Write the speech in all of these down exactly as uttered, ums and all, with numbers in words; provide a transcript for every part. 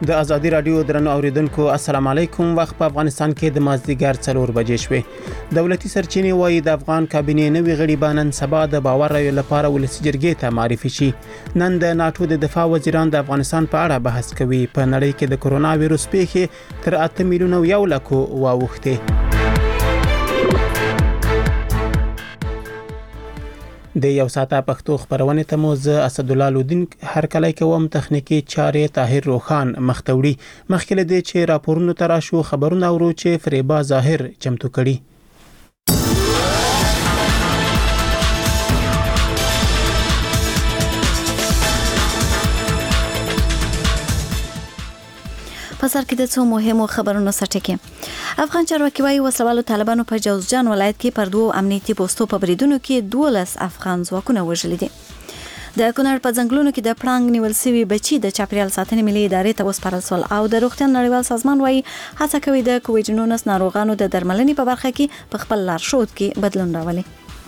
د ازادي رادیو درنو اوریدونکو السلام علیکم. وخت په افغانستان کې د مازدیګر څلور بجې شوې. دولتي سرچینې وایي د افغان کابینې نوي غړي به نن سبا د باور رایو لپاره ولسي جرګې ته معرفي شي. نن د ناتو د دفاع وزیران د افغانستان په اړه بحث کوي. په نړۍ کې د کرونا وایروس پیښې تر اته میلیونه یو لکو واوښتې. د یو ساعته پښتو خبرونه ته مو زه اسد الله لودین هر کله کوم تخنیکی چارې طاهر روخان مختوړي. مخکله د چې راپورونو تراشو خبرونه اورو چې فریبا ظاهر چمتو کړي. پسر کې د څو مهمو خبرونو سرټکی. افغان چارواکي وايي وسلوالو طالبانو په جوزجان ولایت کې پر دوه امنیتي پوسټو په بریدونو کې دولس افغان ځواکونه وژل دي. د کونړ په ځنګلونو کې د پړانګ نیول سوي بچي د چاپریال ساتنې ملي ادارې ته وسپارل شول او د روغتیا نړیوال سازمان وايي هڅه کوي د کووډ نولس ناروغانو د درملنې په برخه کې په خپل لارښود کې بدلون راولي.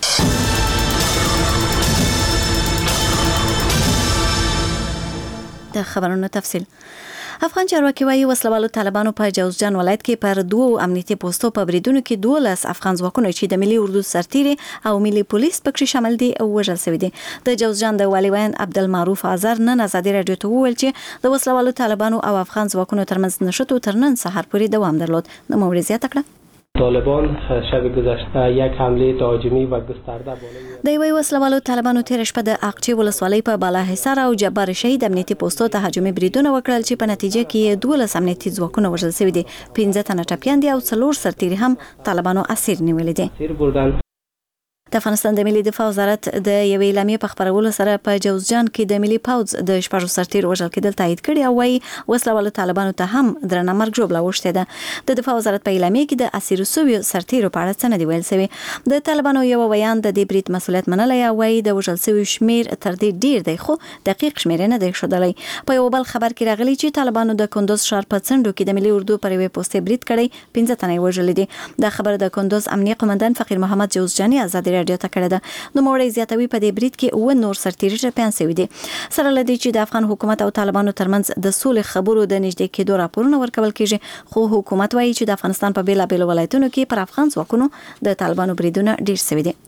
د خبرونو تفصیل. افغان چارواکي وايي وسلوالو طالبانو په جوزجان ولایت کې پر دوه امنیتي پوسټو په بریدونو کې دولس افغان ځواکونه چې د ملي اردو سرتیري او ملي پولیس پکې شامل دي او وژل شوي دي. د جوزجان د والي وین عبدالمعروف آذر نن ازادي رادیو ته وویل چې د وسلوالو طالبانو او افغان ځواکونو ترمنځ نشټو تر نن سهار پورې دوام درلود. نو موري زیاته کړه. طالبان شب گذشته یک حمله تهاجمی و گسترده بالای د یوې وسلوالو طالبانو تیر شپه د اقچې ولسوالۍ په بالا حصار او جبار شهید امنیتي پوسټو تهاجمي بریدونه وکړل چې په نتیجه کې دولس امنیتي ځواکونه وژل شوي دي. پنځه تنه ټپیان دي او څلور سرتیري هم طالبانو اسیر نیولي دي. اسیر بردن. د افغانستان د ملي دفاع وزارت د یوې اعلامیې په خبرولو سره په جوزجان کې د ملي پوځ د شپږو سرتیرو وژل کېدل تایید کړي او وايي وسلوالو طالبانو ته هم درنه مرګ ژوبله اوښتې ده. د دفاع وزارت په اعلامیې کې د اسیرو شویو سرتیرو په اړه څه نه دي ویل شوي. د طالبانو یو بیان د دې برید مسؤلیت منلی او وايي د وژل شویو شمیر تر دې ډیر دی خو دقیق شمیر نه دی ښودلی. په یو بل خبر کې راغلی چې طالبانو د کندوز ښار په څنډو کې د ملي اردو پر یوې پوسټې برید کړی، پنځه تنه یې وژلي دي. دا خبر د کندوز امنیه قومندان فقیر محمد جوزجاني ازادي رادیو ته کړې ده. نو موري زیاتوي په دې برید کې او نور سرتیري ټپیان شوي دي. سره لدی چې د افغان حکومت او طالبانو ترمنځ د سولې خبرو د نږدې کېدو راپورونه ورکول کیږي خو حکومت وايي چې د افغانستان په بیلابیلو ولایتونو کې پر افغان ځواکونو د طالبانو بریدونه ډیر شوي دي.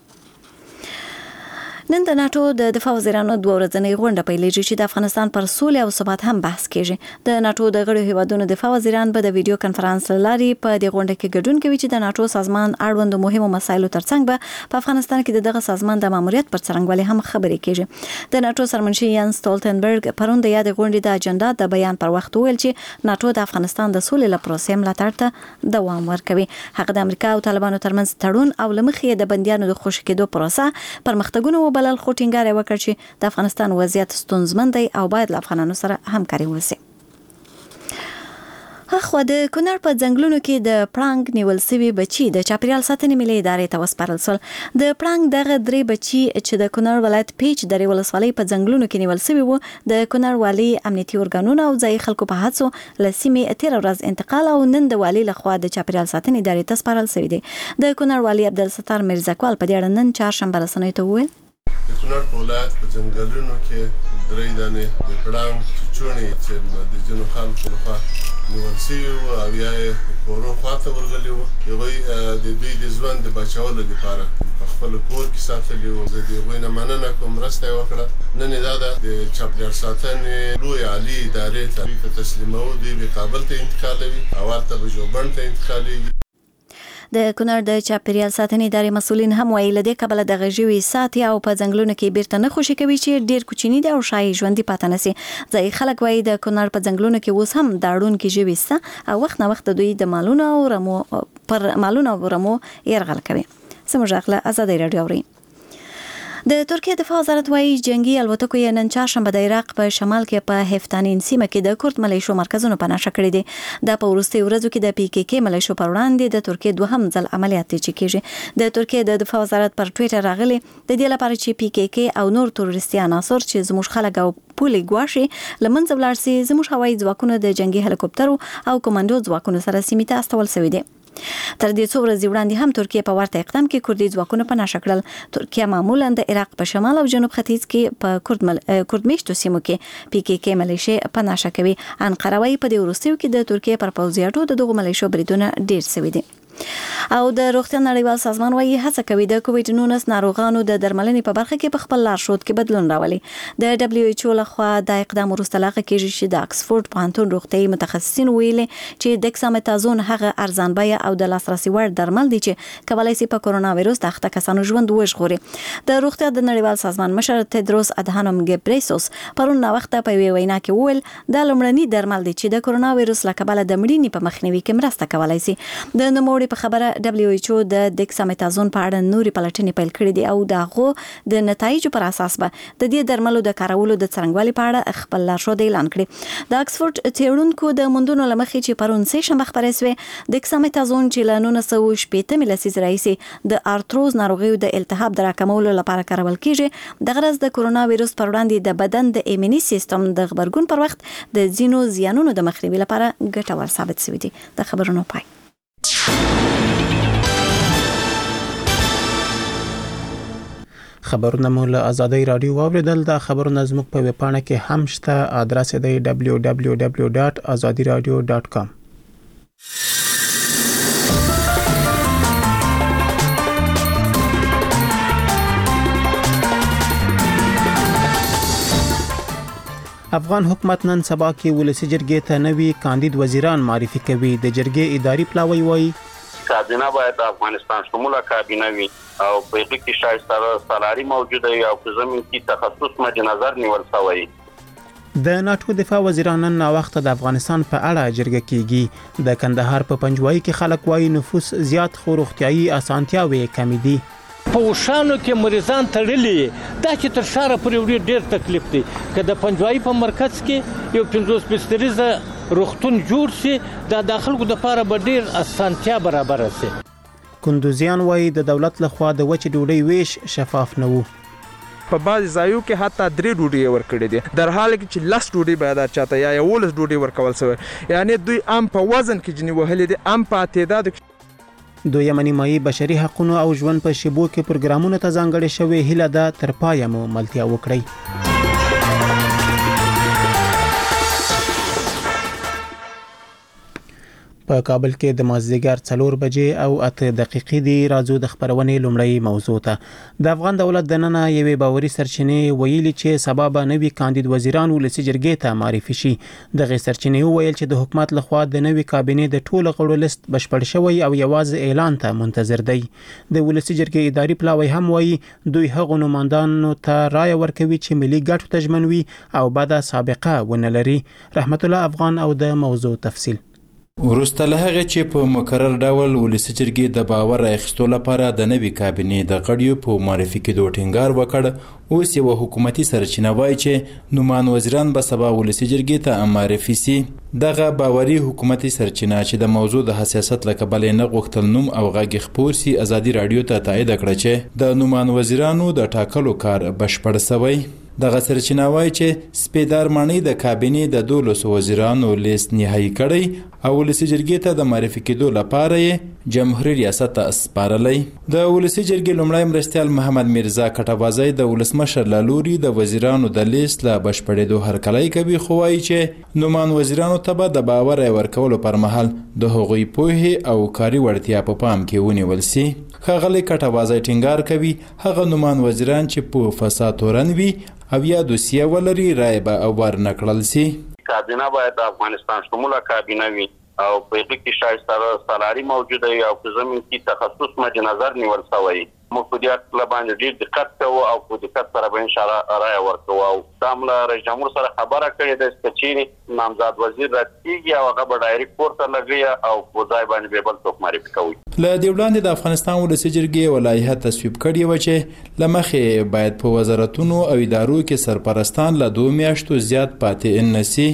نن د ناتو د دفاع وزیرانو دوه ورځنۍ غونډه پیلېږي چې د افغانستان پر سولې او ثبات هم بحث کیږي. د ناتو د غړو هیوادونو دفاع وزیران به د ویډیو کنفرانس لاري په دې غونډه کې ګډون کوي چې د ناتو سازمان اړوند مهمو مسایلو ترڅنګ به په افغانستان کې دغه سازمان د ماموریت پر څرنګوالي هم خبرې کیږي. د ناتو سرمنشي یان سټولټنبرګ پرون د یاد غونډې د اجنډا د بیان پر وخت ویل چې ناتو د افغانستان د سولې لپاره پروسې ملاتړ ته دوام ورکوي. هغه د امریکا او طالبانو ترمنځ تړون او لمخې د بنديانو د خوشی کېدو پروسه پرمختګونه وبلل خو ټینګار وکړ چې د افغانستان وضعیت ستونزمن دی او باید له افغانانو سره همکاري وشي. اخو د کونړ په ځنګلونو کې د پړانګ نیول سوي بچي د چاپریال ساتنې ملي ادارې ته وسپارل شول. د پړانګ دغه درې بچي چې د کونړ ولایت پیچ درې ولسوالۍ په ځنګلونو کې نیول سوي وو د کونړ والي امنیتي ارګانونو او ځای خلکو په هڅو له سیمې تیر ورځ انتقال او نن د والي لخوا د چاپریال ساتنې ادارې ته سپارل شوی دی. د کونړ والي عبدالستار میرزاکوال په دې اړه نن چهارشنبه رسنیو ته وویل د کونړ په ولایت په ځنګلونو کې درې دانې د پړانګ چوڼې چې د ځینو خلکو لخوا نیول شوي وو او یا یې کورو خواته ورغلي وو. هغوی د دوی د ژوند د بچولو لپاره په خپل کور کې ساتلي وو. زه د هغوی نه مننه کوم، مرسته یې وکړه. نن یې دا ده د چاپریال ساتنې لوی عالي ادارې ته دوی ته تسلیموو. دوی به کابل ته انتقالوي او هلته به ژوبڼ ته انتقالېږي. د کونړ د چاپریال ساتنې ادارې مسؤلین هم وایي له دې کبله دغه ژوي ساتي او په ځنګلونو کې بیرته نه خوشي کوي چې ډیر کوچني دي او شاید ژوندي پاتې نشي. ځای خلک وایي د کونړ په ځنګلونو کې اوس هم د اړونکو ژوي سته او وخت نه وخت دوی د مالونو او رمو پر مالونو او رمو يرغل کوي. سمجه غله ازادي رادیو اوري. د ترکیه دفاع وزارت وايي جنگي الوتکو یې نن چهارشنبه د عراق په شمال کې په هفتانین سیمه کې د کورد ملیشو مرکزونو په نشه کړی دي. د په وروستي ورځو کې د پی کې کې ملیشو پر وړاندې د ترکیه دوهم ځل عملیات چې کیږي. د ترکیه د دفاع وزارت پر ټوئیټر راغلی د دې لپاره چې پی کې کې او نور تروریستي عناصر چې زموږ خلک او پولي ګواښي لمنځه ولاړ سي، زموږ هوایي ځواکونه د جنگي هلیکوپټرو او کمانډو ځواکونو سره سیمه ته استول شوی دي. تر دې څو ورځې وړاندې هم ترکیه په ورته اقدام کې کوردي ځواکونه پناه کړل. ترکیه معمولا د عراق په شمال او جنوب ختیځ کې په کورد مل... کورد سیمو کې پی کې کې ملیشیا پناه کوي. انقره وايي په دې وروستیو کې د ترکیه پر پوځیانو د دغو ملیشو بریدونه ډیر شوي دي. او د روغتیا نړیوال سازمان وايي هڅه کوي د کووډ نولس ناروغانو د درملنې په برخه کې په خپل لارښود کې بدلون راولي. د دبليو ایچ او لخوا د اقدام وروسته لاغه کېږي چې د اکسفورد پوهنتون روغتیايي متخصصین ویلي چې دکسامتازون هغه ارزان بیه او د لاسرسي وړ درمل دي چې کولای شي په کورونا وایروس د اخته کسانو ژوند وژغوري. د روغتیا د نړیوال سازمان مشر تدروس ادهانوم ګبریسوس پرون نا وخت په وینا کې وویل د لومړني درمل دي چې د کورونا وایروس له کبله د مړینې په مخنیوي کې مرسته کولای شي. د نوموړي په خبره دبليو ایچ او د دکسامتازون په اړه نوري پلټنې پیل کړې دي او دغه د نتایجو پر اساس به د دې درملو د کارولو د څرنګوالي په اړه خپل لارښود اعلان کړي. د اکسفورد تیرونکو د موندونو لمخې چې پرون سه شنبه خبرې شوې دکسامتازون چې له نولس سوه شپږ لسیزې راهیسې د ارتروز ناروغیو د التهاب د راکمولو لپاره کارول کیږي. د غرض د کورونا وایروس پر وړاندې د بدن د ایمني سیستم د غبرګون پر وخت د ځینو زیانونو د مخنیوي لپاره ګټور ثابت شوی دی. د خبرونو پای. خبرونه مو له آزادۍ رادیو واوریدل. د خبرونه زموږ په ویب پاڼه کې هم شته. ادرس دی دبليو دبليو دبليو ډاټ ازادي رادیو ډاټ کام. افغان حکومت نن سبا کې ولسی جرګې ته نوي کاندید وزیران معرفي کوي. د جرګې اداري پلاوی وایي کابینه باید افغانستان شموله کابینه وي او په دې کې شایسته سالاري موجوده وي او په زمين کې تخصص مد نظر نیول شوی. د ناتو دفاع وزیران نن وخت د افغانستان په اړه جرګه کیږي. د کندهار په پنجوایي کې خلک وایي نفوس زیات خو روغتيایي اسانتیاوي کمی دي. په وشانو کې مریضان تړلي دا چې تر شاره پورې ډېر تکلیف دی. که د پنجوایي په مرکز کې یو پنځوس بستریزه روغتون جوړ شي دا د خلکو لپاره به ډېر اسانتیا برابر شي. کندوزیان وایي د دولت لخوا د وچې ډوډۍ ویش شفاف نه وو. په بعض ځایو کې حتی درې ډوډۍ ورکړي دي در حال کې چې لس ډوډۍ باید چاته یا یولس ډوډۍ ورکول شوی. یعنی دوی ام په وزن کې جنې وهلي دي ام په تعداد. دویم نیمایي بشري حقوقو او ژوند په شیبو کې پروګرامونو ته ځانګړي شوی. هیله ده تر پایه مو ملتیا وکړئ. په کابل کې د مازدیګر څلور بجې او اته دقیقې دی. راځو د خبرونې لومړی موضوع ته. د افغان دولت دننه یوې باوري سرچینې ویلي چې سبا به نوي کاندید وزیران ولسی جرګې ته معرفي شي. دغه سرچینې ویل چې د حکومت لخوا د نوي کابینې د ټولو غړو لیست بشپړ شوی او یوازې اعلان ته منتظر دی. د ولسی جرګې اداري پلاوی هم وایي دوی هغو نمائندانو ته رائے ورکوي چې ملي ګټو ته ژمن وي او بده سابقه ونه لري. رحمت الله افغان او د موضوع تفصیل. وروسته له هغه چې په مکرر ډول ولسی جرګې د باور اخیستو لپاره د نوي کابینې د غړیو په معرفي کېدو ټینګار وکړ، اوس یو حکومتي سرچینه وایي چې نومان وزیران به سبا ولسی جرګې ته معرفي سي. دغه باوري حکومتي سرچینه چې د موضوع د حساسیت له کبله نه غوښتل نوم او غږ خپور سي، ازادي رادیو ته تایید کړ چې د نومان وزیرانو د ټاکلو کار بشپړ شوی. دغه سرچینه وایي چې سپیدار مانی د کابینې د دولسو وزیرانو لیست نهایی کړی او ولسی جرګې ته د معرفي کېدو لپاره یې جمهوریت ریاست ته سپارلی. د ولسی جرګې لومړی مرستیال محمد میرزا کټوازی د ولسمشر له لوري د وزیرانو د لیست له بشپړېدو هرکلی کوي، خو وایي چې نومان وزیرانو ته به د باور ورکولو پر مهال د هغوی پوهې او کاري وړتیا په پام کې ونیول سي. ښاغلی کټوازی ټینګار کوي هغه نومان وزیران چې په فساد تورن وي او یا دوسیه ولري رای به ور نکړل سي. کابینه باید د افغانستان شموله کابینه وي او په دې کې شایسته سالاري موجوده وي او په زمين کې تخصص مد نظر نیول شوی. موږ په دې اړه باندې ډېر دقت کوو او په دقت سره به ان شاء الله رای ورکوو. او تامله رئیس جمهور سره خبره کړې ده چې نامزد وزیر راتېږي او هغه به ډایرکټ پورته لګي او په ځای باندې به بل څوک معرفي کوي. له دې وړاندې د افغانستان ولسی جرګې ولایحه تصویب کړې و چې له مخې باید په وزارتونو او ادارو کې سرپرستان له دوه میاشتو زیات پاتې نه سي.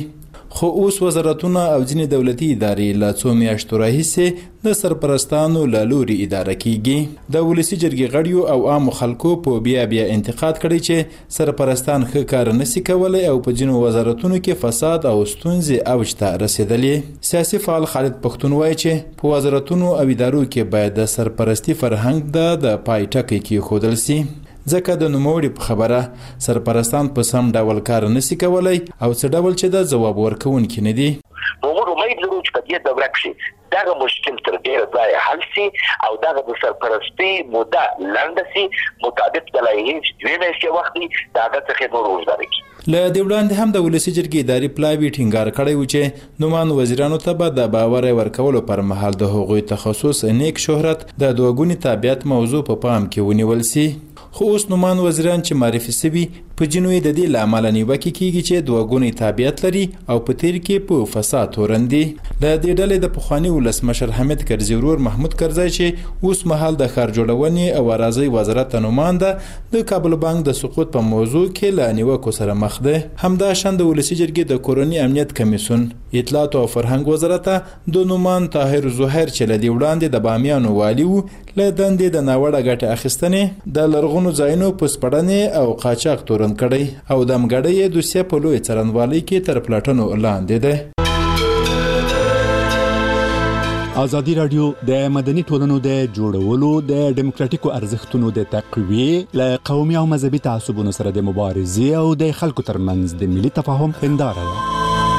خو اوس وزارتونه او ځینې دولتي ادارې له څو میاشتو راهیسې د سرپرستانو له لوري اداره کیږي. د ولسي جرګې غړیو او عامو خلکو په بیا بیا انتقاد کړی چې سرپرستان ښه کار نشي کولی او په ځینو وزارتونو کې فساد او ستونزې اوج ته رسېدلې. سیاسي فعال خالد پښتون وایي چې په وزارتونو او ادارو کې باید د سرپرستي فرهنګ د د پای ټکی کېښودل سي، ځکه د نوموړي په خبره سرپرستان په سم ډول کار نشي کولی او څه ډول چې د ځواب ورکوونکي نه دي. موږ امید لرو چې په دې دوره کې دغه مشکل تر ډیره ځایه حل سي او دغه د سرپرستي موده لنډه سي مطابق د لایحې چې دوه میاشتې وخت دی د هغه څخه نور اوږده کړي. له دې وړاندې هم د ولسي جرګې اداري پلاوي ټینګار کړی و چې نومان وزیرانو ته به د باور ورکولو پر مهال د هغوی تخصص نیک شهرت د دوه ګوني تابعیت موضوع په پا پام کې ونیول سي. خو اوس نومان وزیران چې معرفي سوي په جنوي د دې له امله نیوکې کیږي چې دوه ګونی تابعیت لري او په تیر کې په فساد تورندي. د دې ډلې د پخواني ولسمشر حمید کرزي ورور محمود کرزی چې اوس مهال د ښار جوړونې او اراضي وزارت نماینده د کابل بانک د سقوط په موضوع کې له نیوکو سره مخ ده. همداشان د ولسي جرګې د کورني امنیت کمیسیون اطلاعات او فرهنګ وزارت د نومان طاهر زهیر چې له دې وړاندې د بامیانو والي و له دندې د ناوړه ګټې اخیستنې د لرغونو ځایونو په سپړنې او قاچاق تورن کړی او د امګړۍ یې دوسیه په لوی څرنګوالۍ کې تر پلاټنو لاندې ده. ازادي راډیو د مدني ټولنو د جوړولو د ډیموکراتیکو ارزښتونو د تقویې له قومي او مذهبي تعصبونو سره د مبارزې او د خلکو ترمنځ د ملي تفاهم هنداره ده.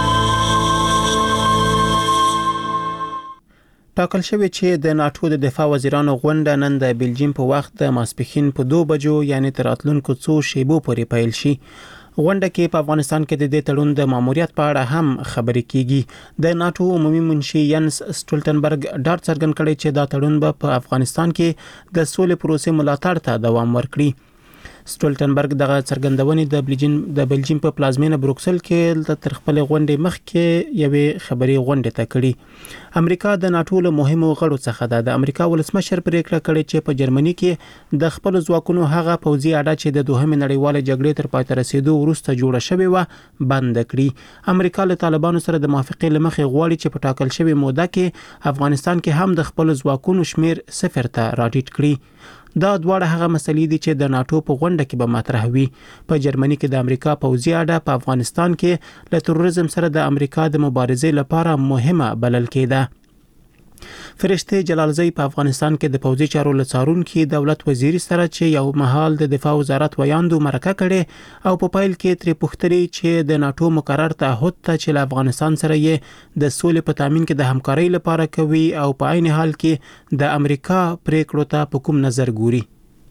ټاکل شوی چې د ناتو د دفاع وزیرانو غونډه نن د بلجیم په وخت د ماسپښین په دوه بجو یعنی تر راتلونکو څو شیبو پورې پیل شي. غونډه کې په افغانستان کې د دې تړون د ماموریت په اړه هم خبرې کیږي. د ناتو عمومي منشي ینس سټولټنبرګ ډاډ څرګند کړی چې دا تړون به په افغانستان کې د سولې پروسې ملاتړ ته دوام ورکړي. سټولټنبرګ دغه څرګندونې د بلجیم د بلجیم په پلازمینه بروکسل کې تر خپل غونډې مخکې یوې خبري غونډه ته کړې. امریکا د ناتو له مهمو غړو څخه ده. د امریکا ولسمشر پریکړه کړې چې په جرمني کې د خپل ځواکونو هغه پوځي اډه چې د دوهمې نړیوالې جګړې تر پای ته رسیدو وروسته جوړه شوې و بند کړي. امریکا له طالبانو سره د موافقې لمخې غواړي چې په ټاکل شوی موده کې افغانستان کې هم د خپل ځواکونو شمیر صفر ته راټیټ کړي. دا دواړه هغه مسلې دي چې د ناتو په غونډه کې به مطرح وي. په جرمني کې د امریکا پوځي اډه په افغانستان کې له تروریزم سره د امریکا د مبارزې لپاره مهمه بلل کېده. فرشته جلالزی په افغانستان کې د پوځي چارو لڅارونکي دولت وزیر سره چې یو مهال د دفاع وزارت ویاندو مرکه کړي او په پایل کې تر پوښتنې چې د ناتو مقرر تعهد ته چې له افغانستان سره یې د سولې په تامین کې د همکارۍ لپاره کوي او په عین حال کې د امریکا پریکړو ته په کوم نظر ګوري.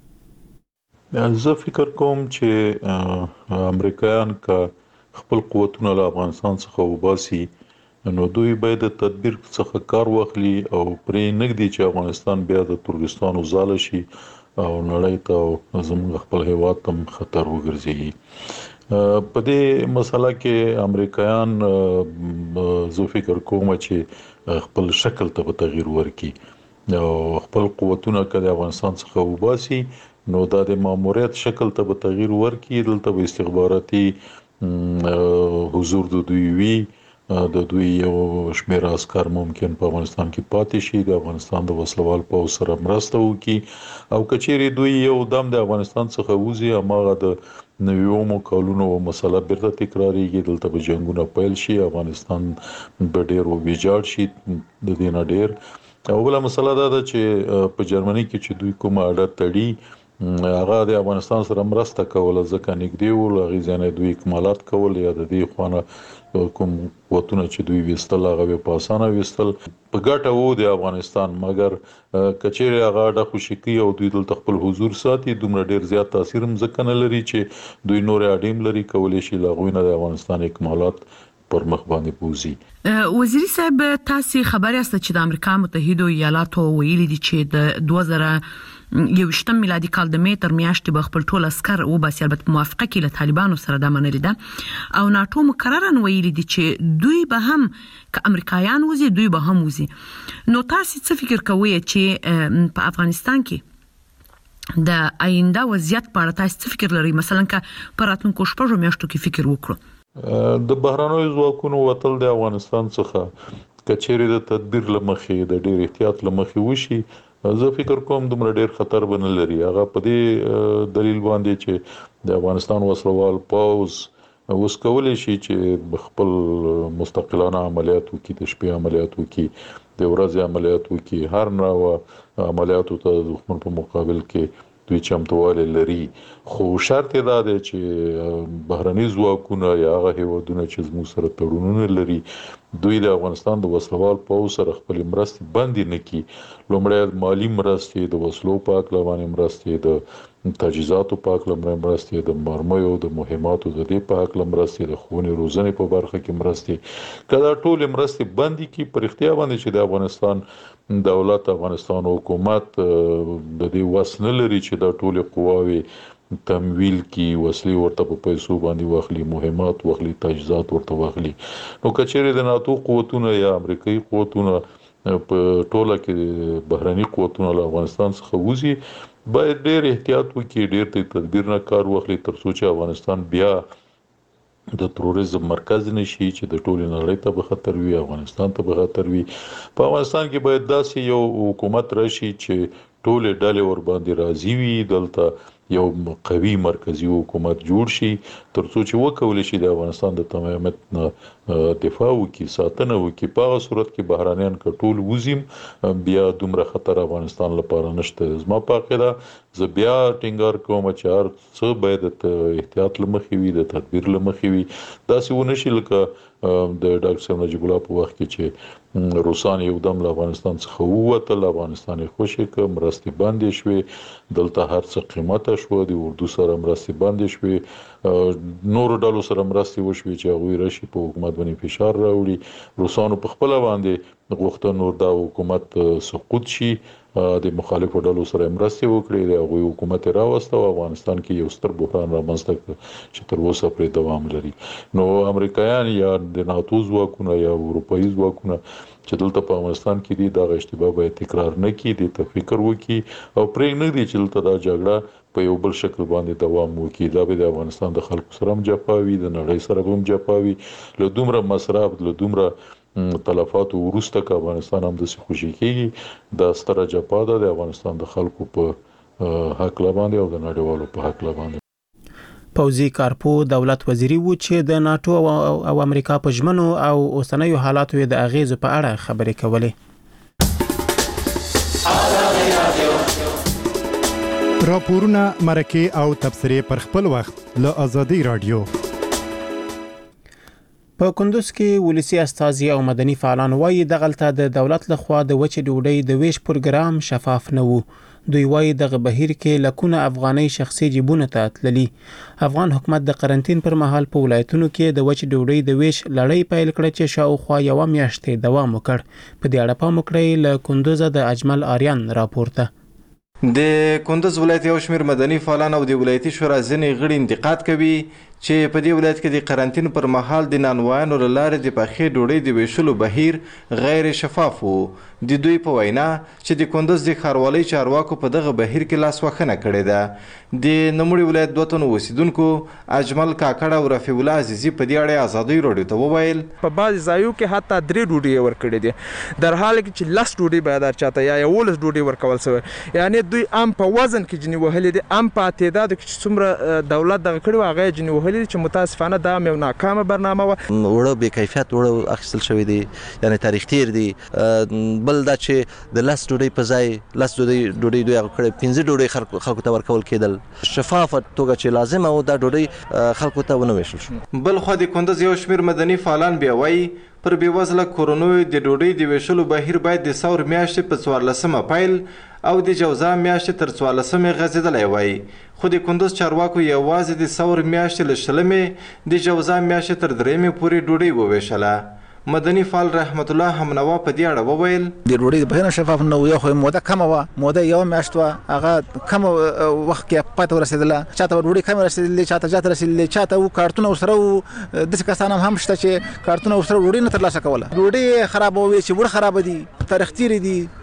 زه فکر کوم چې امریکایان کا خپل قوتونه له افغانستان څخه وباسي نو دوی باید د تدبیر څخه کار واخلي او پرې نګدي چې افغانستان بیا د ترکستان وزاله شي او نړۍ ته زموږ خپل هیواد ته خطر وګرځي. په دې مسله کې امریکایان زه فکر کوم چې خپل شکل ته تغییر ورکړي او خپل قوتونه کله افغانستان څخه وباسي نو دا د ماموریت شکل ته تغییر ورکړي. دلته به استخباراتي حضور د دوی وی د دوی یو شمېر عسكر ممکن په افغانستان کې پاتې شي د افغانستان د وسلوال پوځ سره مرسته وکړي او کچېرې دوی یو دم د افغانستان څخه وځي هماغه د نویو کالونو مسله بیرته تکرارېږي. دلته به جنگونه پیل شي افغانستان به ډېر ویجاړ شي د دې نه ډېر. او بله مسله دا ده چې په جرمني کې چې دوی کومه اډه تړي هغه د افغانستان سره مرسته کوله ځکه نږدې ول هغې ځای دوی اکمالات کول یا د دې خوانه کوم قوتونه چې دوی ویستل هغه په اسانه ویستل په ګټه وو د افغانستان. مګر کچېرې هغه اډه خوشي کوي او دوی دلته خپل حضور ساتي دومره ډېر زیات تاثیر هم ځکه نه لري چې دوی نورې اډې هم لري کولی شي له هغوی نه د افغانستان اکمالات پر مخ باندې بوزي. وزیر صاحب تاسو خبر یاست چې د امریکا متحده ایالاتو ویلي دي چې د دوه زره یوشتم میلادي کال د مې تر میاشتې به خپل ټول عسكر وباسي البته موافقه کې له طالبانو سره د منلې ده او ناتو مقررا ویلي دي چې دوی به هم ک امریکایان وزي دوی به هم وزي. نو تاسو څه فکر کوئ چې په افغانستان کې د آینده وضعیت په اړه تاسو څه فکر لرئ؟ مثلا ک په راتلونکو شپږو میاشتو کې فکر وکړو. د بهرانوي ځواکونو وتل د افغانستان څخه کچېرې د تدبیر لمخې د ډېر احتیاط لمخې وشي زه فکر کوم دومره ډېر خطر به نه لري. هغه په دې دلیل باندې چې د افغانستان وسلوال پوځ اوس کولی شي چې خپل مستقلانه عملیات وکړي، د شپې عملیات وکړي، د ورځې عملیات وکړي، هر نوع عملیاتو ته د دښمن په مقابل کې دوی چمتوالی لري. خو شرط یې دا دی چې بهرني ځواکونه یا هغه هیوادونه چې زموږ سره تړونونه لري دوی د افغانستان د وسلوال پوځ سره خپلې مرستې بندې نه کړي. لومړی مالي مرستې، د وسلو په هکله باندې مرستې، د تجهیزاتو په هکله مرستې، د مرمیو د مهماتو د دې په هکله مرستې، د ښوونې روزنې په برخه کې مرستې، که دا ټولې مرستې بندې کړي په رښتیا باندې چې د افغانستان دولت، افغانستان حکومت د دې وس نه لري چې دا ټولې قواوې تمویل کی، وسلې ورته په پیسو باندې واخلي، مهمات واخلي، تجهیزات ورته واخلي، نو کچېرې د ناتو قوتونه یا امریکایي قوتونه په ټوله کې بهرني قوتونه له افغانستان څخه وځي، باید ډېر احتیاط وکړي، ډېر تدبیر نه کار واخلي تر څو چې افغانستان بیا د تروریزم مرکز نشي چې د ټولې نړۍ ته به خطر وي، افغانستان ته به خطر وي. په افغانستان کې باید داسې یو حکومت راشي چې ټولې ډلې ور باندې راضي وي، دلته یو قوي مرکزی حکومت جوړ شي تر څو چې وکولای شي د افغانستان د تمامیت دفاع وکړي، ساتنه وکړي. په هغه صورت کې بهرانیان کټول وزیم بیا دومره خطر افغانستان لپاره نشته. زما په عقیده زه بیا ټینګار کوم چې هر څه باید د احتیاط لمخې وي، د تدبیر لمخې وي. داسې ونه شي لکه د ډاکټر صاحب نجیب الله په وخت کې چې روسان یو دم له افغانستان څخه ووتل، افغانستان یې خوشې کړ، مرستې بندې شوې، دلته هر څه قیمته شو، د اردو سره مرستې بندې شوې، نورو ډلو سره مرستې وشوې چې هغوی راشي په حکومت باندې فشار راوړي. روسانو په خپله باندې غوښتل نور دا حکومت سقوط شي، د مخالفو ډلو سره مرستې وکړي، د هغوی حکومت یې راوسته او افغانستان کې یو ستر بحران رامنځته کړ چې تر اوسه پرې دوام لري. نو امریکایان یا د ناتو ځواکونه یا اروپایي ځواکونه چې دلته په افغانستان کې دي دغه اشتباه باید تکرار نه کړي، دې ته فکر وکړي او پرېږدي چې دلته دا جګړه په یو بل شکل باندې دوام وکړي. دا به د افغانستان د خلکو سره هم جفا وي، د نړۍ سره به هم جفا وي. له دومره مصرف، له دومره تلفاتو وروسته که افغانستان هم داسې خوشي کېږي، دا ستره جفا ده د افغانستان د خلکو په هکله باندې او د نړیوالو په هکله باندې. پوځي کارپو دولت وزیری و چې د ناتو او امریکا په ژمنو او اوسنیو حالاتو د اغیزو په اړه خبرې کولې. راپورونه، مرکې او تبصرې پر خپل وخت له آزادۍ رادیو. په کندوز کې ولسی استازي او مدني فعالان وایي دغلته د دولت لخوا د وچې ډوډۍ د ویش پروګرام شفاف نه وو. دوی وایي دغه بهیر کې لکونه افغاني شخصي جیبونه ته تللي. افغان حکومت د قرنټین پر مهال په ولایتونو کې د وچې ډوډۍ د ویش لړۍ پیل کړه چې شاوخوا یوه میاشتې دوام وکړ. په دې اړه پام وکړئ له کندوز د اجمل آریان راپورته. د کندوز ولایت یو شمېر مدني فعالان او د ولایتي شورا ځینې غړي انتقاد کوي چې په دې ولایت کې د قرنټین پر مهال د نانوایانو له لارې د پخې ډوډۍ د ویشلو بهیر غیر شفاف و. د دوی په وینا چې د کندوز د ښاروالۍ چارواکو په دغه بهیر کې لاسوهنه کړې ده. د نوموړي ولایت دوه تنو اوسیدونکو اجمل کاکړ او رفیع الله عزیزي په دې اړه ازادۍ راډیو ته وویل په بعضې ځایو کې حتی درې ډوډۍ ورکړې دي، در حال کې چې لس ډوډۍ باید هر چاته یا یولس ډوډۍ ورکول شوی. یعنې دوی ام په وزن کې جنې وهلې دي، ام په تعداد کې چې څومره دولت دغه کړي و هغه یې جنې وهلې دي چې متاسفانه دا یو ناکامه برنامه وه. وړه بې کیفیت وړه اخیستل شوي دي، یعنې تاریخ تیر دي. بل دا چې د لس ډوډۍ په ځای لس ډوډۍ ډوډۍ دوی هغه کړی پنځه ډوډۍ خلکو ته ورکول کېدل. شفافه توګه چې لازمه و دا ډوډۍ خلکو ته ونه ویشل شو. بل خوا د کندوز یو شمېر مدني فعالان بیا وایي پر بېوزله کورنیو د ډوډۍ د ویشلو بهیر باید د ثور میاشتې په څوارلسمه پیل او د جوزا میاشتې تر څوارلسمې غځېدلی وای. خو د کندوز چارواکو یوازې د ثور میاشتې له شلمې د جوزا میاشتې تر درېیمې پورې ډوډۍ وویشله. مدني فعال رحمت الله همنوا په دې اړه وویل د ډوډۍ د بهیر شفاف نه و، یو خو موده کمه وه، موده یوه میاشت وه، هغه کم وخت کې پای ته ورسېدله. چاته ډوډۍ کمې رسېدلې، چاته زیاته رسېدلې، چاته و کارتونه ورسره و. داسې کسان هم شته چې کارتونه ورسره ډوډۍ نه ترلاسه کوله. ډوډۍ خرابه وي چې وړ خرابه دي، تاریخ تیرې دي،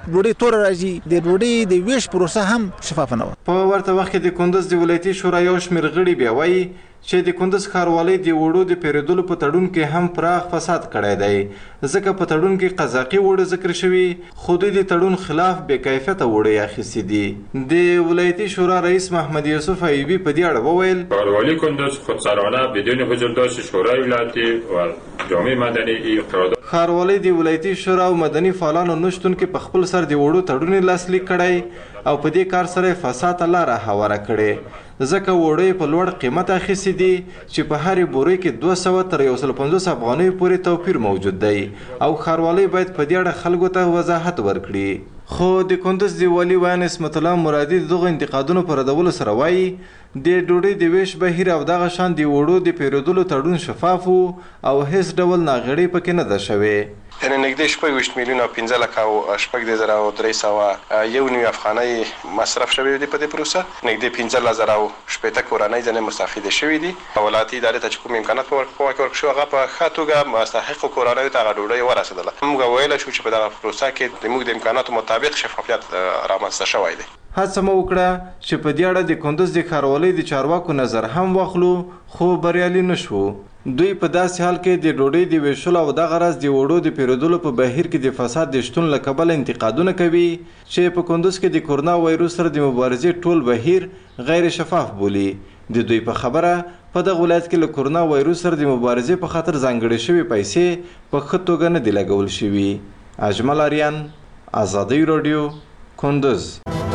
ډوډۍ تور راځي د ډوډۍ د ویش پروسه هم شفاف نه و. په ورته وخت کې د کندز د ولایتي شورا یو شمېر غړي بیا وایي چې د کندز ښاروالۍ د وړو د پیرودلو په تړون کې هم پراخ فساد کړی دی، ځکه په تړون کې قزاقي وړه ذکر شوي خو دوی د تړون خلاف بې کیفیته وړه اخیستي دي. د ولایتي شورا رئیس محمد یوسف ایوبی په دې اړه وویل ښاروالي کندز خودسرانه بدون حضورداشت شورای ولایتی و جامعه مدنی قرارداد ښاروالۍ د ولایتي شورا او مدني فعالانو نشتون کې په خپل سر د وړو تړون لاسلیک کړی او په دې کار سره فساد ته لاره هواره کړې، ځکه وړې په لوړ قیمت اخیستي دي چې په هرې بورې کې دوه سوه تر یو سل پنځوس افغانیو پورې توپیر موجود دی او ښاروالۍ باید په دې اړه خلکو ته وضاحت ورکړي. خو د کندز د والي ویان اسمت الله مرادي دغه انتقادونو په ردولو سره وایي د ډوډۍ د ویش بهیر او دغه شان د وړو د پیرودلو تړون شفاف و او هیڅ ډول ناغړي پکې نه ده شوې. یعنې نږدې شپږ ویشت میلیونه او پنځه لکه او شپږ دېرش زره او درې سوه یو نوي افغانۍ مصرف شوي دي په دې پروسه. نږدې پنځلس زره او شپېته کورنۍ ځینې مستفیدې شوي دي. ولایتي ادارې ته چې کوم امکانات په واک کې ورکړل شو هغه په ښه توګه مستحقو کورنیو ته هغه ډوډۍ ورسېدله. موږ ویلی شو چې په دغه پروسه کې زموږ د امکاناتو مطابق شفافیت رامنځته شوی دی. هڅه مو وکړه چې په دې اړه د کندز د ښاروالۍ د چارواکو نظر هم واخلو خو بریالي نه شو. دوی په داسې حال کې د ډوډۍ د ویشلو او دغه راز د وړو د پیرودلو په بهیر کې د فساد د شتون له کبله انتقادونه کوي چې په کندز کې د کورونا وایروس سره د مبارزې ټول بهیر غیر شفاف بولي. د دوی په خبره په دغه ولایت کې له کورونا وایروس سره د مبارزې په خاطر ځانګړې شوې پیسې په ښه توګه نه دي لګول شوي. اجمل آریان، ازادي راډیو، کندز.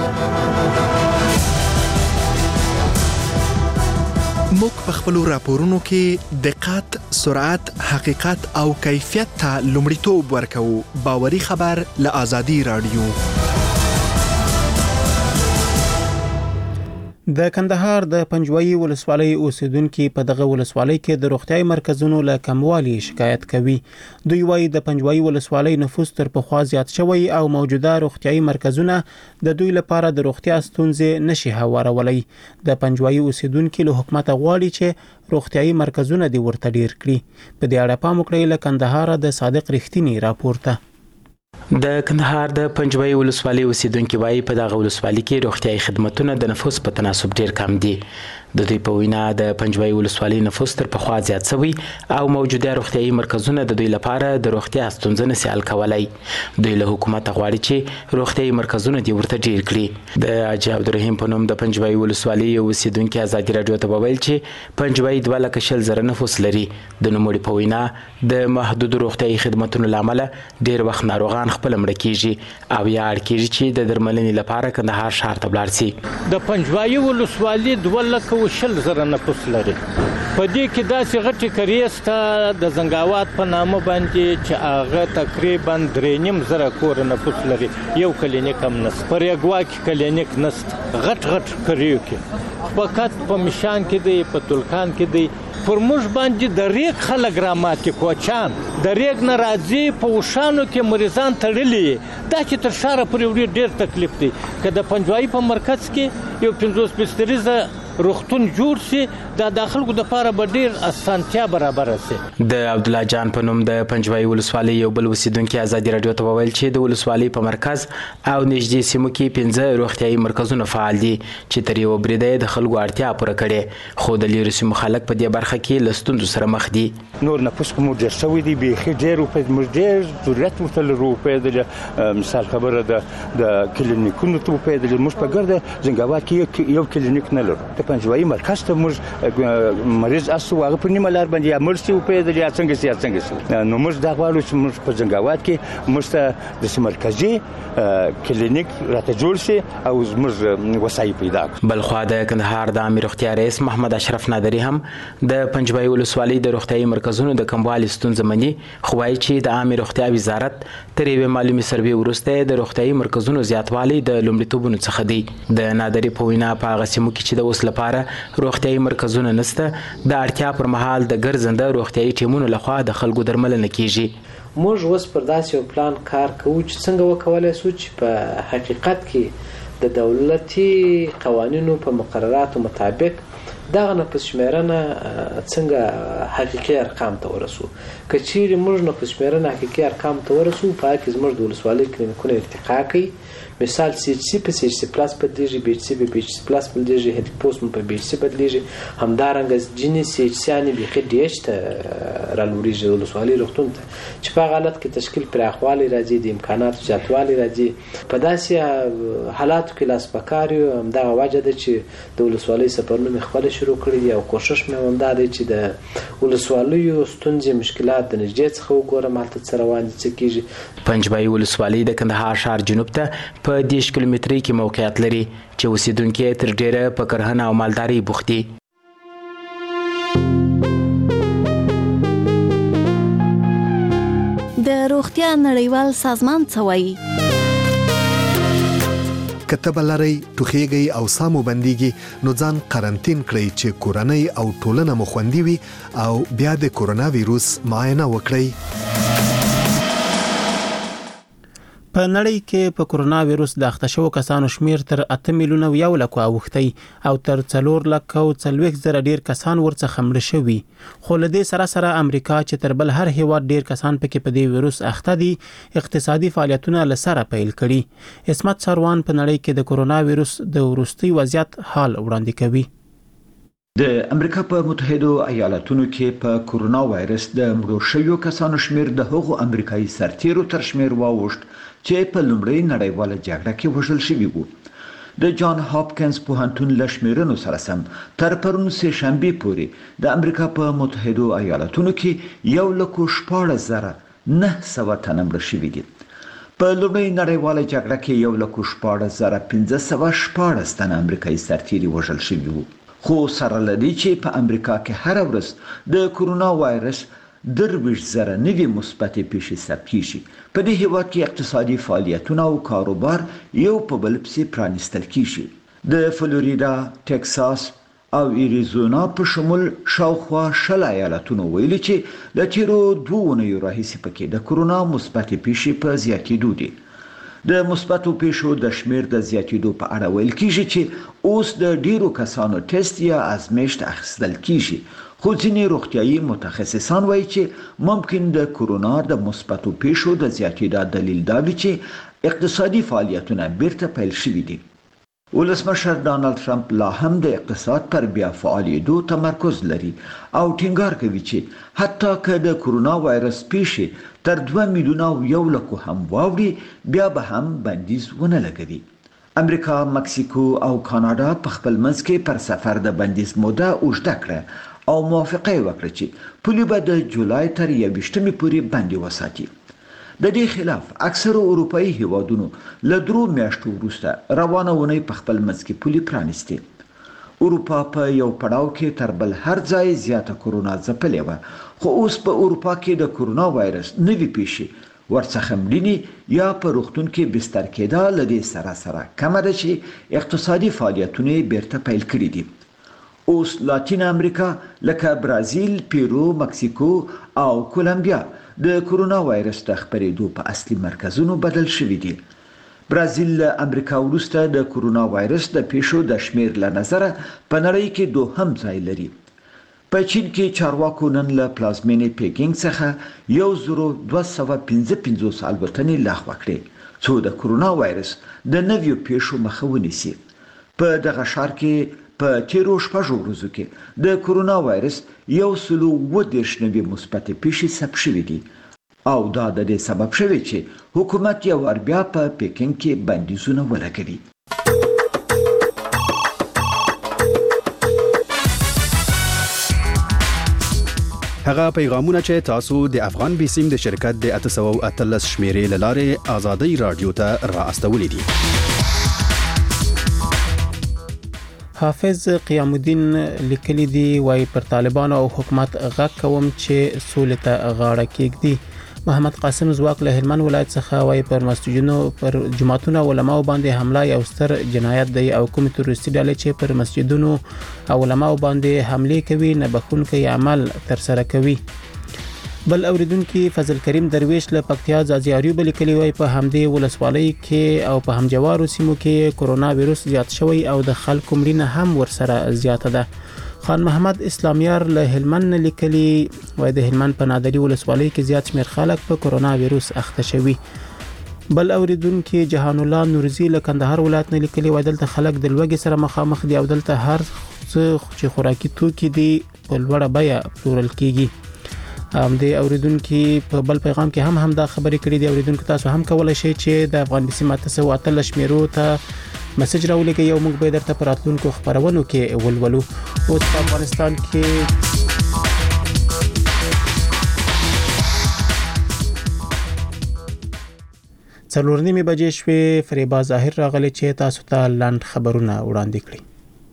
موږ په خپلو راپورونو کې دقت، سرعت، حقیقت او کیفیت ته لومړیتوب ورکوو. باوري خبر له ازادي راډیو. د کندهار د پنجوایي ولسوالۍ اوسیدونکو په دغه ولسوالۍ کې د روغتیاي مرکزونو له کموالي شکایت کوي. دوی وايي د پنجوایي ولسوالۍ نفوس تر پخوا زیات شوی او موجوده روغتیاي مرکزونه د دوی لپاره د روغتیا ستونزې نشي هوارولای. د پنجوایي اوسیدونکو له حکومت غواړي چې روغتیاي مرکزونه دی ورته ډیر کړي. په دې اړه پام وکړئ. له کندهار د صادق رښتینی راپورته. د کندهار د پنجوایي ولسوالۍ اوسیدونکو وايي په دغه ولسوالۍ کې روغتیاي خدماتونه د نفوس په تناسب ډیر کم دي. د دوی په وینا د پنجوایي ولسوالۍ نفوس تر پخوا زیات شوی او موجوده روغتیاي مرکزونه د دوی لپاره د روغتیا ستونزې نشي حل کولای. دوی له حکومت غواړي چې روغتیاي مرکزونه دی ورته ډیر کړي. د حاجي عبدالرحیم په نوم د پنجوایي ولسوالۍ اوسیدونکو ازادي راډیو ته وویل چې پنجوایي دوه لکه شل زره نفوس لري. د نوموړي په وینا د محدود روغتیاي خدماتونو لامل ډیر وخت ناروغان خپل مړه کیږي او یا اړ کیږي چې د درملنې لپاره کندهار ښار ته ولاړ شي. د پنجوایي ولسوالۍ دوه لکه شل زره نفوس لري. په دې کې داسې غټې کریې شته د زنګاوات په نامه باندې چې هغه تقریبا درې نیم زره کور نفوس لري. یو کلینیک هم نشته. په ریګوا کې کلینیک نشته. غټ غټ کریو کې فقط په مشان کې دی، په تلکان کې دی. پر موږ باندې د ریګ خلک راماتې کوچان د ریګ نه راځي په وشانو کې مریضان تړلي. دا چې تر ښاره پورې ډېر تکلیف دی. که د پنجوایي په مرکز کې یو پنځوس بستریزه روغتون جوړ شي دا د خلکو د لپاره به ډیر اسانتیا برابر شي. د عبد الله جان په نوم د پنجوایي ولسوالۍ یو بل اوسیدونکو ازادي راډیو ته وویل چې د ولسوالۍ په مرکز او نږدې سیمو کې پنځه روغتیايي مرکزونه فعال دي چې تر یو بریده د خلکو اړتیا پوره کړي. خو د لیرو سیمو خلک په دې برخه کې له ستونزو سره مخ دي. نور نفوس کوم ډیر شوی دی بیخي ډیر په موږ ډیر ضرورت ورته لرو. په د مثال خبره د د کلینیکونو ته په د موږ په ګرځه زنګاوات کې یو کلینیک نه لرو. ته پنجوایي مرکز ته موږ مریض اسو هغه په نیمه لار باندې یا مرسي په د یا څنګه سي څنګه سي نو موږ دا غواړو چې موږ په زنګاوات کې موږ ته د مرکزي کلینیک راته جوړ شي او موږ وسایل پیدا کړو. بل خو د کندهار د امیر روغتیا رئیس محمد اشرف نادری هم د پنجوایي ولسوالۍ د روغتیايي مرکزونو د کموالي ستونزې مني. خو وايي چې د امیر روغتیا وزارت تر یوې معلومي سروې وروسته د روغتیايي مرکزونو زیاتوالی د لومړیتوبونو څخه دی. د نادری په وینا په هغه سیمو کې چې د اوس لپاره روغتیايي مرکزونه نشته د اړتیا پر مهال د ګرځنده روغتیايي ټیمونو لخوا د خلکو درملنه کیږي. موږ اوس پر داسې یو پلان کار کوو چې څنګه وکولای شو چې په حقیقت کې د دولتي قوانینو په مقرراتو مطابق دغه نفس شمیرنه څنګه حقیقي ارقام ته ورسو کچېرې موږ نفس شمیرنه حقیقي ارقام ته ورسو په کې زموږ د ولسوالۍ کلینیکونه ارتقا کوي مثال سی ایچ سی په سی ایچ سی پلاس بدلیږي بی ایچ سی په بی ایچ سی پلاس بدلیږي هیډ پوسټ په بی ایچ سی بدلیږي همدارنګه جینی سی ایچ سی ان بي ډي ایچ ته رالوريږي د ولسوالۍ روغتون ته چې په حالت کې تشکیل پراخوالی راځي د امکاناتو زیاتوالی راځي په داسې حالاتو کې لاس پکاري همدغه وجه ده چې د ولسوالۍ سفرونه مې خپل شروع کړی دي او کوشش مې همدا دی چې د ولسوالیو ستونزې مشکلات د نږدې څخه وګورم هلته څه روان دي څه کیږي. پنجبای ولسوالۍ د کندهار ښار جنوب ته په دیش کیلومتري کې موقعیت لري چې اوسیدونکي تر ډیره په کرهڼه او مالداري بوخت دي. د روغتیا نړیوال سازمان څه وایي؟ کته بلری ټوخیږي او سامو بنديږي نو ځان قرنټین کړئ چې کورنۍ او ټولنه مو خوندي وي او بیا د کورونا وایروس معاینه وکړئ. په نړۍ کې په کورونا وایروس د اخته شوو کسانو شمیر تر اته میلیونه یو لک اوختي او تر څلور لک او څلوېښت زره ډیر کسان ورڅخه مړ شوي. خو له دې سره سره امریکا چې تر بل هر هیواد ډیر کسان پکې په دې وایروس اخته دي اقتصادي فعالیتونه لسره پیل کړي. اسمت سروان په نړۍ کې د کورونا وایروس د وروستي وضعیت حال وړاندې کوي. د امریکا په متحده ایالاتونو کې په کورونا وایرس د مړو شویو کسانو شمیر د هغو امریکایي سرتیرو تر شمیر واوښت چې په لومړۍ نړیواله جګړه کې وژل شوي وو. د جان هاپکینز پوهنتون له شمیرنو سره سم تر پرون سه شنبه پورې د امریکا په متحده ایالاتونو کې یو لک شپاړس زره نه سوه تنه مړه شوي دي. په لومړۍ نړیواله جګړه کې یو لک شپاړس زره پنځه سوه شپاړس تنه امریکایي سرتیري وژل شوي وو. خو سره لدی چې په امریکا کې هر ورځ د کورونا وایرس درویشت زره نوي مثبتې پیښې ثبت کیږي. په دې هیواد کې اقتصادي فعالیتونه او کاروبار یو په بل پسې پرانیستل کیږي. د فلوریدا، ټکساس او ایریزونا په شمول شاوخوا شل ایالتونو ویلي چې د تیرو دوه اونیو راهیسې پکې د کورونا مثبتې پیښې په زیاتېدو دي. د مثبتو پیښو د شمیر د زیاتېدو په اړه ویل کیږي چې اوس د ډیرو کسانو ټیسټ یا ازمېښت اخیستل کیږي. خو ځینې روغتیایي متخصصان وایي چې ممکن د کورونا د مثبتو پیښو د زیاتېدا دلیل دا وي چې اقتصادي فعالیتونه بیرته پیل شوي دي. ولسمشر ډانلډ ټرمپ لا هم د اقتصاد پر بیا فعالېدو تمرکز لري او ټینګار کوي چې حتی که د کورونا وایرس پیښې تر دوه میلیونه یو لکو هم واوړي بیا به هم بندیز ونه لګوي. امریکا، مکسیکو او کاناډا په خپل منځ کې پر سفر د بندیز موده اوږده کړه او موافقه وکړه چې پولې به د جولای تر یوویشتمې پورې بندي وساتي. د دې خلاف اکثر اروپایي هیوادونو له درو میاشتو وروسته روانه ونی په خپل منځ کې پولې پرانیستې. اروپا په یو پړاو کې تر بل هر ځای زیاته کورونا ځپلې وه، خو اوس په اروپا کې د کورونا وایرس نوي پیښې ورڅخه مړینې یا په روغتون کې بستر کېدا له دې سره سره کمه ده چې اقتصادي فعالیتونه یې بیرته پیل کړي دي. اوس لاتین امریکا لکه برازیل، پیرو، مکسیکو او کولمبیا د کورونا وایرس د خپرېدو په اصلي مرکزونو بدل شوي دي. برازیل له امریکا وروسته د کورونا وایرس د پیښو د شمیر له نظره په نړۍ کې دوهم ځای لري. په چین کې چارواکو نن له پلازمینې پیکینګ څخه یو زر دوه سوه پنځه پنځوس الوتنې لغوه کړې څو د کورونا وایرس د نویو پیښو مخه ونیسي. په دغه ښار کې په تیرو شپږو ورځو کې د کورونا وایرس یو سلو اووه دېرش نوي مثبتې پیښې ثبت شوي دي او دا د دې سبب شوی چې حکومت یو وار بیا په پیکینګ کې بندیزونه ولګوي. هغه پیغامونه چې تاسو د افغان بیسیم د شرکت د اته سوه اتلس شمیرې له لارې آزادۍ رادیو ته را استولې دي. حافظ قیام الدین لیکلی دی وای پر طالبانو او حکومت غږ کوم چې سولې ته غاړه کېږدي. محمد قاسم زواک له هلمند ولایت څخه وای پر مسجدونو پر جماعتونو علماو باندې حمله یو ستر جنایت دی او کوم تروریستي ډلې چې پر مسجدونو او علماو باندې حمله کوي نه بخونکي عمل تر سره کوي. بل اوریدونکو فضل کریم درویش له پکتیا ځاځیاریو بل کلی وای په همدې ولسوالۍ کې او په همجوارو سیمو کې کورونا وایروس زیات شوی او د خلکو مړینه هم ورسره زیاته ده. خان محمد اسلامیار له هلمند لیکلي وای د هلمند په نادري ولسوالۍ کې زیات شمیر خلک په کرونا وایروس اخته شوي. بل اوریدونکو جهان الله نورزي له کندهار ولایت نه لیکلي وای دلته خلک د لوګي سره مخامخ دي او دلته هر څه چې خوراکي توکي دي په لوړه بیه پلورل کیږي. ام د اوریدونکو په بل پیغام کې هم هم دا خبرې کړې دي. اوریدونکو تاسو هم کولای شئ چې د افغان بي سي ماته اتل شمیرو ته میسج راولېږئ او موږ به درته په راتلونکو خبرونو کې ولولو. اوس په افغانستان کې څلور نیمې بجې شوې. فریبا ظاهر راغلی چې تاسو ته لاند خبرونه وړاندې کړي.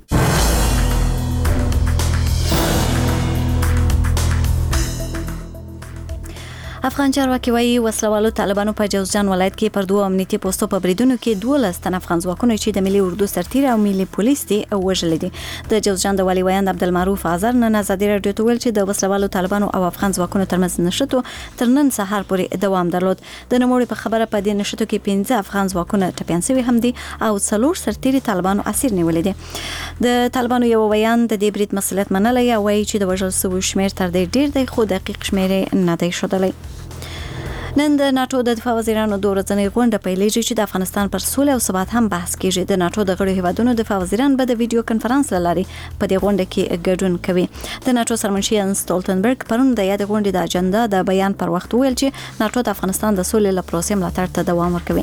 افغان چارواکي وايي وسلوالو طالبانو په جوزجان ولایت کې پر دوه امنیتي پوسټو په بریدونو کې دولس تن افغان ځواکونه چې د ملي اردو سرتیر او ملي پولیس دي وژل دي. د جوزجان د والي ویاند عبدالمعروف آذر نن ازادي رادیو ته ویل چې د وسلوالو طالبانو او افغان ځواکونو ترمنځ نشټو تر نن سهار پورې دوام درلود. د نوموړي په خبره په دې نشټو کې پنځه افغان ځواکونه ټپيان شوي هم دي او څلور سرتیر طالبانو اسیر نیولې دي. د طالبانو یو ویاند د دې برید مسؤلیت منلای او وايي چې د وژل شویو شمیر تر دې ډیر دی خو دقیق شمیر نه دی ښودلی. نن د ناتو د دفاع وزیرانو د ورځنۍ غونډه پیلېږي چې د افغانستان پر سولې او ثبات هم بحث کیږي. د ناتو د غړو هیوادونو دفاع وزیران به د ویډیو کنفرانس لاري په دې غونډه کې ګډون کوي. د ناتو سرمنشي ان سټولټنبرګ پرون د یاد غونډې د اجنډا د بیان پر وخت ویل چې ناتو د افغانستان د سولې لپاره پروسې ملاتړ ته دوام ورکوي.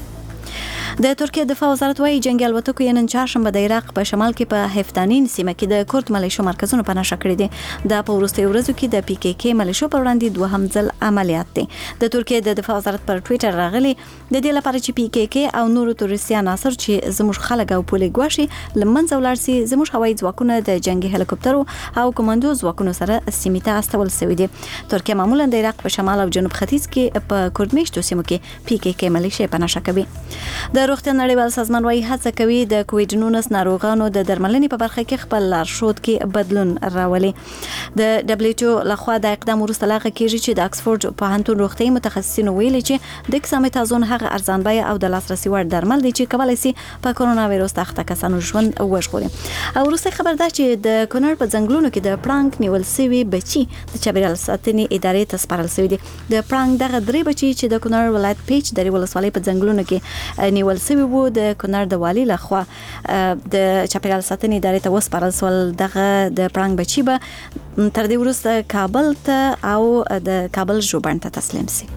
د ترکیه دفاع وزارت وايي جنگي الوتکو یې نن چهارشنبه د عراق په شمال کې په هفتانین سیمه کې د کورد ملیشو مرکزونو په نشه کړی دي. دا په وروستیو ورځو کې د پی کې کې ملیشو پر وړاندې دوهم ځل عملیات دي. د ترکیه د دفاع وزارت پر ټوئیټر راغلي د دې لپاره چې پی کې کې او نورو تروریستي عناصر چې زموږ خلک او پولې ګواښي لمنځه ولاړ سي زموږ هوایي ځواکونه د جنگي هلیکوپټرو او کمانډو ځواکونو سره سیمه ته استول شوی دي. ترکیه معمولا د عراق په شمال او جنوب ختیځ کې په کورد سیمو کې پی کې کې ملیشو په نشه کوي. د روغتیا نړیوال سازمان وايي هڅه کوي د کووډ نولس ناروغانو د درملنې په برخه کې خپل لارښود کې بدلون راولي. د دبليو ایچ او لخوا د اقدام وروسته لاغه کیږي چې د اکسفورد پوهنتون روغتي متخصصین ویلي چې ډیکسامتازون هغه ارزان بیه او د لاسرسي وړ درمل دي چې کولای شي په کرونا وایروس اخته کسانو ژوند وژغوري. او وروسته خبر ده چې د کونړ په ځنګلونو کې د پړانګ نیول سوي بچي د چاپیریال ساتنې ادارې ته سپارل شوي دي. د پړانګ دغه درې بچي چې د کونړ ولایت پیچ درې ولسوالۍ په ځنګلونو کې نیول شوي وو د کونړ د والی لخوا د چاپیریال ساتنې ادارې ته وسپارل شول. دغه د پړانګ بچي به تر دې وروسته کابل ته او د کابل ژوبڼ ته تسلیم شي.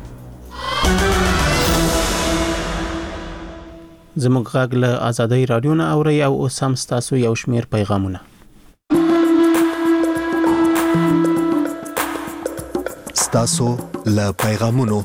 زموږ غږ له آزادۍ رادیو نه اوري او اوس هم ستاسو یو شمیر پیغامونه. ستاسو له پیغامونو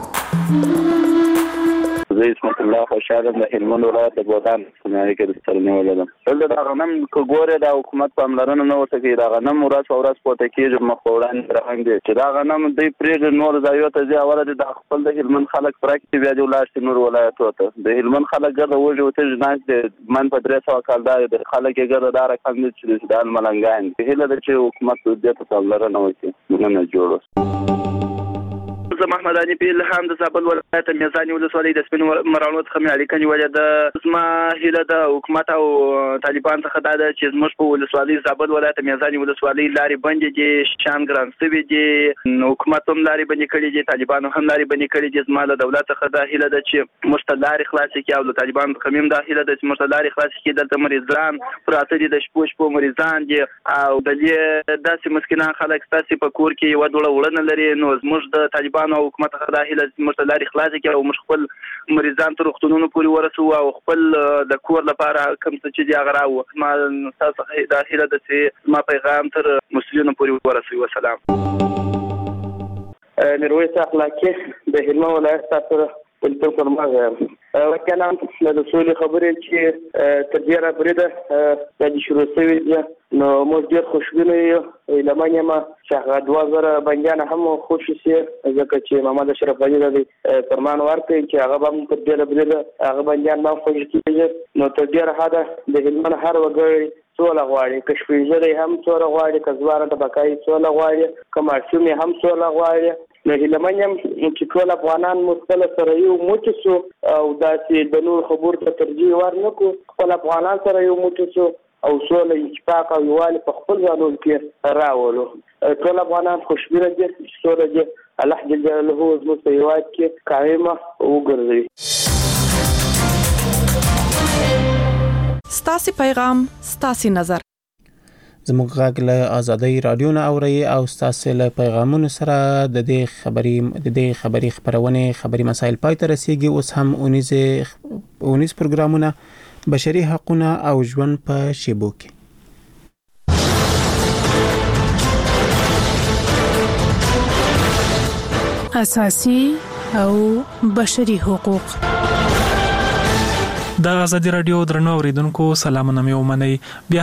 زه اسمت الله خوشاله د هلمند ولایت د بودان سماري کې د سرنیولم. ولې دا غنم کوګوره د حکومت په امرانه نه وته کې دا غنم ورځ او ورځ پوته کېږي مخوړان درنګ دي چې دا غنم د پرېږ نور ځایو ته ځي اوله د خپل د هلمند خلک پراکټي بیا د ولایت نور ولایت وته د هلمند خلک ګرځي وځي او ته ځناک د من په درې سو کال د خلک ګرځي دا رقم دي چې د ملنګان په هله د چې حکومت د ته تبلره نه وځي نه جوړو. محمد علي په الهام د زابل ولایت میزانی ولسوالۍ د سپین مرانو څخه مې اړیکه نیولې ده. زما هیله د حکومت او طالبان څخه دا ده چې زموږ په ولسوالۍ زابل ولایت میزانی ولسوالۍ لارې بندې دي شان ګران سوي دي حکومت هم لارې بندې کړې دي طالبان هم لارې بندې کړې دي. زما له دولت څخه دا هیله ده چې مستلاري خلاص کړي او له طالبان څخه هم دا هیله ده چې مستلاري خلاص کړي. دلته مریضان پراته دي د شپو شپو مریضان دي او د دې داسې مسکینان خلک ستاسو په کور کې یو ډول وړنه لري. نو زموږ د طالبان او حکومت خدا هله مستلاري خلاص کړي او مش خپل مریضان تر وختونو پورې ورسو او خپل د کور لپاره کوم څه چې دی هغه راو. ما تاسو د هله د چې ما پیغام تر مسلمانانو پورې ورسوي. والسلام. نرويس اخلاقي د هلمند ولایت سره ولته فرمایي وکلام د رسول خبرې چې تر ډیره پرې د شروع شوی نو موږ ډیر خوشبینه یو لمنه ما چې دوه زره بنجان هم خوش شي ځکه چې محمد اشرف غنی د فرمان ورکړي چې هغه هم تر ډیره پرې هغه بنجان ما خوش کیږي. نو تر ډیره هدا د هلمند هر وګړي څوله غواړي کشفیزه هم څوله غواړي کزواره د بقای څوله غواړي کمارشومي هم څوله غواړي. نو هلمنیم چې ټول افغانان مختلف سره یو موټی سو او داسې د نور خبر ته ترجیح ورنکو خپل افغانان سره یو موټی سو او سوله اتفاق او یووالی په خپل ځانونو کې راولو. ټول افغانان خوشبینه دي چې سوله دي الله جل جلاله زموږ په هیواد کې قائمه وګرځوي. ستاسو پیغام ستاسو نظر زموږ غږ له آزادۍ رادیو نه اوري او ستاسو له پیغامونو سره د دې خبري د دې خبري خبرونه خبري مسایل پای ته رسیدي. اوس هم اونیزه اونیز پروګرامونه بشري حقوقونه او ژوند په شیبو کې. اساسي او بشري حقوق. د آزادۍ رادیو درنو اوریدونکو سلامونه مې ومنئ. بیا